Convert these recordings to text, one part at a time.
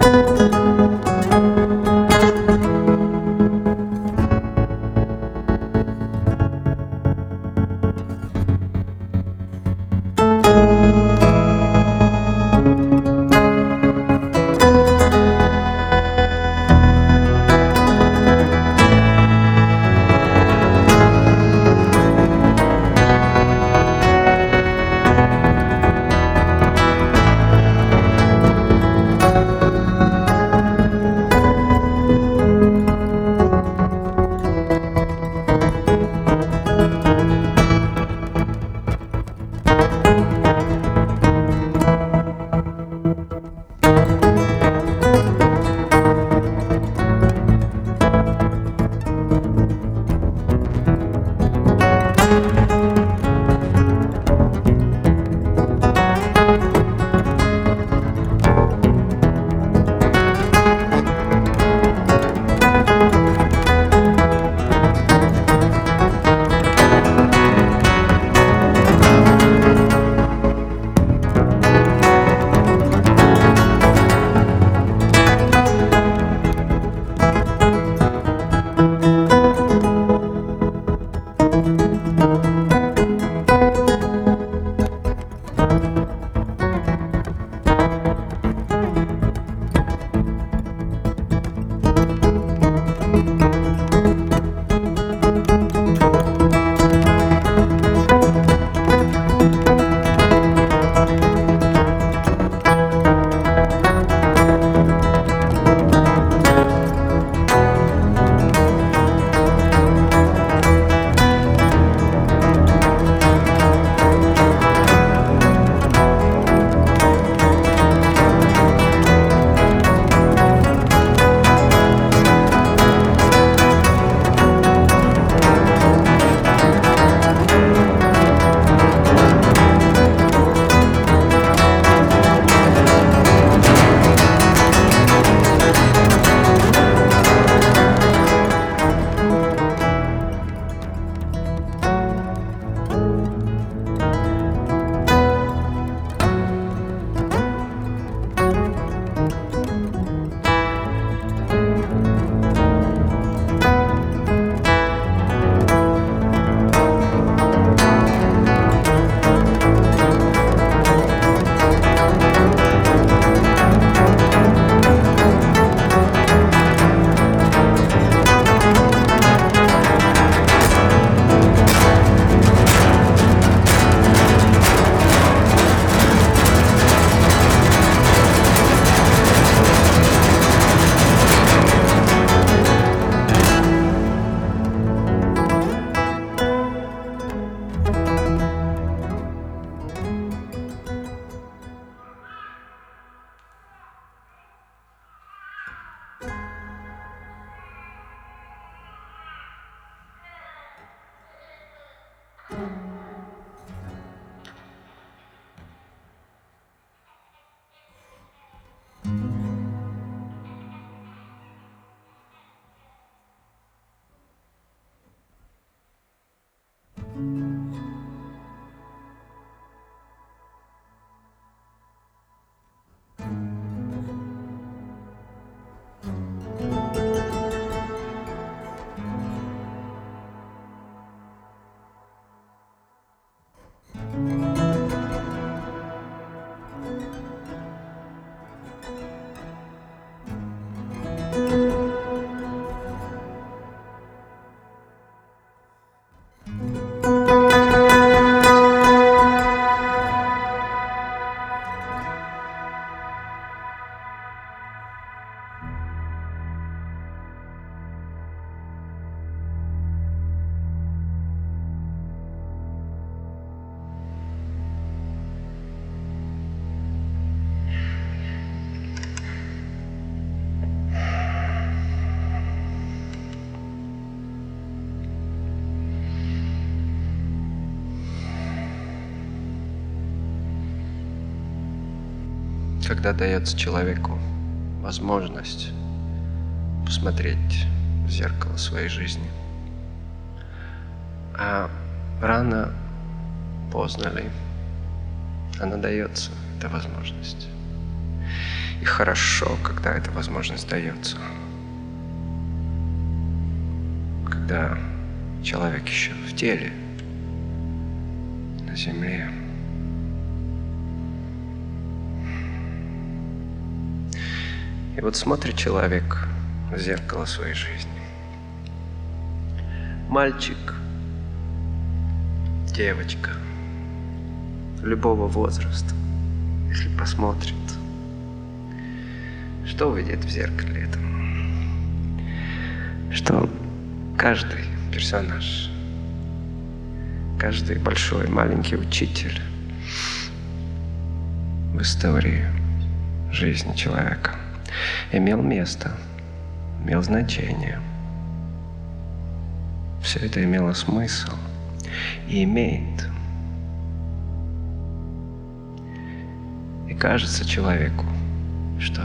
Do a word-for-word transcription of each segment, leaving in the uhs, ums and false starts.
Когда дается человеку возможность посмотреть в зеркало своей жизни, а рано, поздно ли, она дается, эта возможность. И хорошо, когда эта возможность дается. Когда человек еще в теле, на земле. И вот смотрит человек в зеркало своей жизни. Мальчик, девочка, любого возраста, если посмотрит, что увидит в зеркале этом? Что каждый персонаж, каждый большой, маленький учитель в истории жизни человека имел место, имел значение. Все это имело смысл и имеет. И кажется человеку, что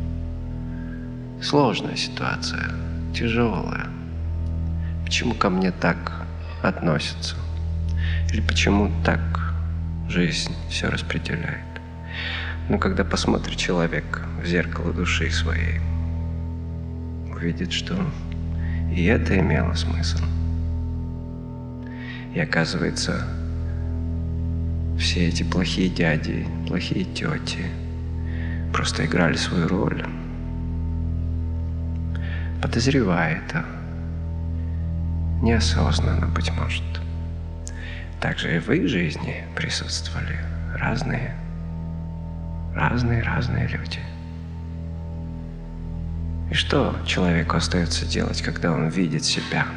сложная ситуация, тяжелая. Почему ко мне так относятся? Или почему так жизнь все распределяет? Но когда посмотрит человек в зеркало души своей, увидит, что и это имело смысл. И оказывается, все эти плохие дяди, плохие тети просто играли свою роль. Подозревая это, неосознанно, быть может. Также и в их жизни присутствовали разные, разные, разные люди. И что человеку остается делать, когда он видит себя?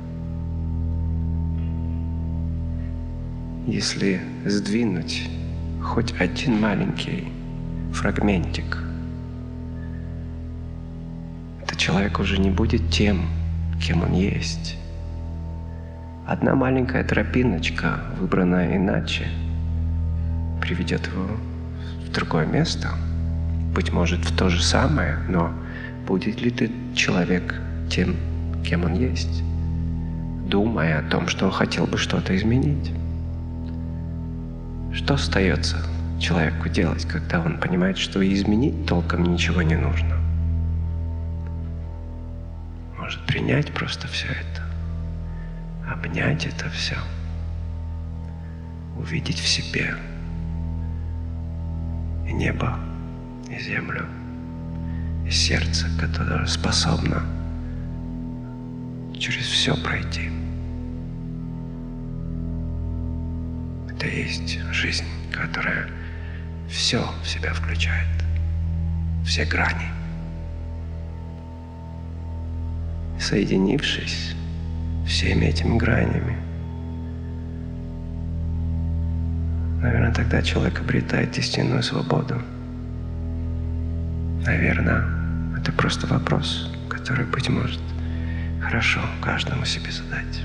Если сдвинуть хоть один маленький фрагментик, то человек уже не будет тем, кем он есть. Одна маленькая тропиночка, выбранная иначе, приведет его в другое место, быть может, в то же самое, но будет ли ты человек тем, кем он есть, думая о том, что он хотел бы что-то изменить? Что остается человеку делать, когда он понимает, что и изменить толком ничего не нужно? Может, принять просто все это, обнять это все, увидеть в себе и небо, и землю, и сердце, которое способно через все пройти. Это и есть жизнь, которая все в себя включает, все грани. Соединившись всеми этими гранями, наверное, тогда человек обретает истинную свободу. Наверное, это просто вопрос, который, быть может, хорошо каждому себе задать.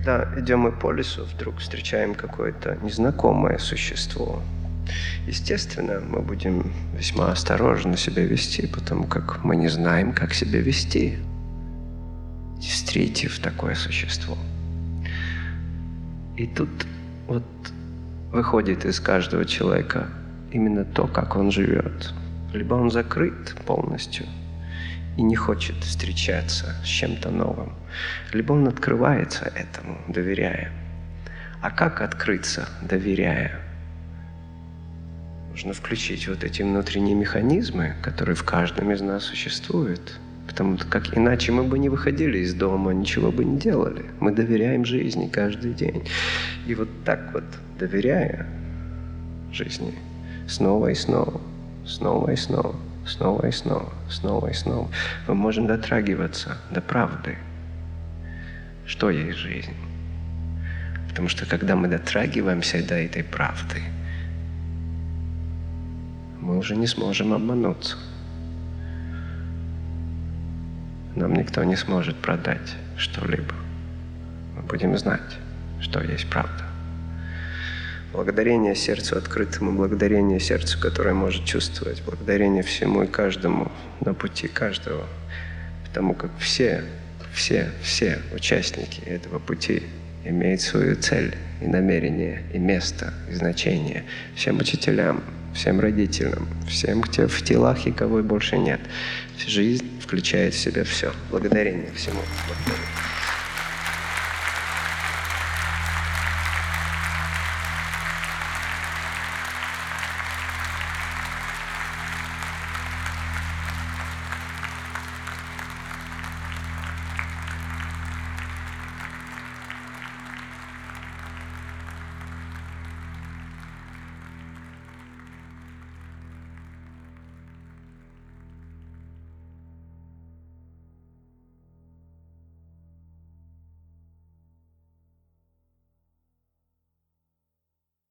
Когда идем мы по лесу, вдруг встречаем какое-то незнакомое существо. Естественно, мы будем весьма осторожно себя вести, потому как мы не знаем, как себя вести, встретив такое существо. И тут вот выходит из каждого человека именно то, как он живет. Либо он закрыт полностью и не хочет встречаться с чем-то новым, либо он открывается этому, доверяя. А как открыться, доверяя? Нужно включить вот эти внутренние механизмы, которые в каждом из нас существуют. Потому как иначе мы бы не выходили из дома, ничего бы не делали. Мы доверяем жизни каждый день. И вот так вот, доверяя жизни, снова и снова, снова и снова, снова и снова, снова и снова, мы можем дотрагиваться до правды, что есть жизнь. Потому что когда мы дотрагиваемся до этой правды, мы уже не сможем обмануться. Нам никто не сможет продать что-либо. Мы будем знать, что есть правда. Благодарение сердцу открытому, благодарение сердцу, которое может чувствовать, благодарение всему и каждому на пути каждого. Потому как все, все, все участники этого пути имеют свою цель и намерение, и место, и значение. Всем учителям, всем родителям, всем, кто в телах и кого больше нет. Жизнь включает в себя все. Благодарение всему. Благодарение.